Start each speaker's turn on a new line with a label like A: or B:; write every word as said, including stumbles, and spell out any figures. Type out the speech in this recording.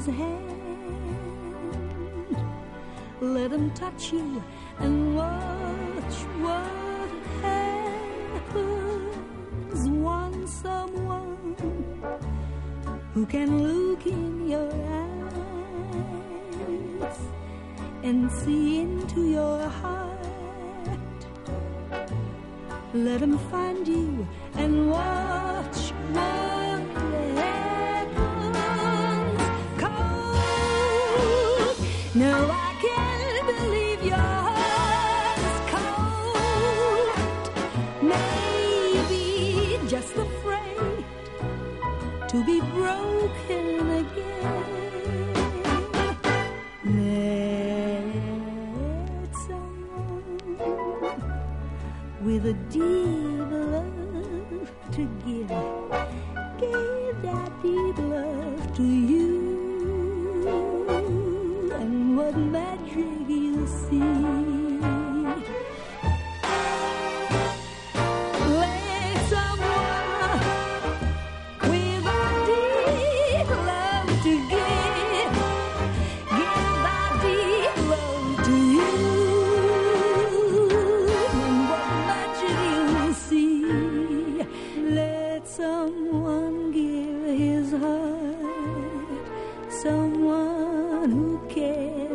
A: his hand. Let him touch you and watch what happens. Want someone who can look in your eyes and see into your heart. Let him find you and watch what happens. Cold, no, I can't believe your heart is cold. Maybe just afraid to be broken again. Let someone with a deep love to give, give that deep love to you, and what magic you'll see. Let someone with a deep love to give, give that deep love to you, and what magic you'll see. Let someone give his heart, someone who cares.